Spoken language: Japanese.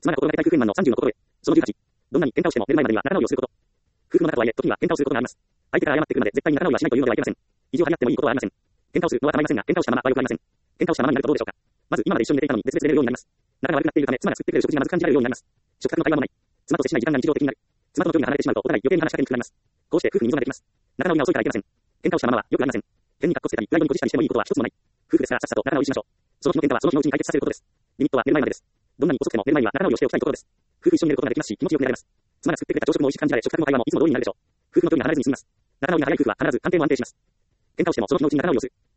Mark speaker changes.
Speaker 1: 妻が心がけたい夫婦円満の30の心得。その18。どんなに喧嘩をしても寝る前までには仲直りをすること。夫婦の仲とはいえ、時には喧嘩をすることがあります。相手から謝ってくるまで絶対に仲直りはしないというのではいけません。意地を張り合ってもいいことはありません。喧嘩をするのは構いませんが、喧嘩をしたままは良くありません。喧嘩をしたままになるとどうでしょうか。まず、今まで一緒に寝ていたのに別々で寝るようになります。仲が悪くなっているため、妻が作ってくれる食事がまずく感じられるようになります。食卓の会話もない。妻と接しない時間が日常的になる。妻との距離が離れてしまうと、お互い余計に話しかけにくくなります。こうして夫婦に溝ができます。仲直りが遅いからいけません。喧嘩をしたままは良くありません。変に格好つけたり、プライドに固執したりしてもいいことは一つもない。夫婦ですからさっさと仲直りしましょう。その日の喧嘩はその日のうちに解決させることです。リミットは寝る前までです。どんなに遅くても寝る前には仲直りをしておきたいところです。夫婦一緒に寝ることができますし、気持ちよく寝られます。妻が作ってくれた朝食も美味しく感じられ、食卓の会話もいつも通りになるでしょう。夫婦の距離が離れずに済みます。仲直りが早い夫婦は必ず関係も安定します。喧嘩をしてもその日のうちに仲直りをする。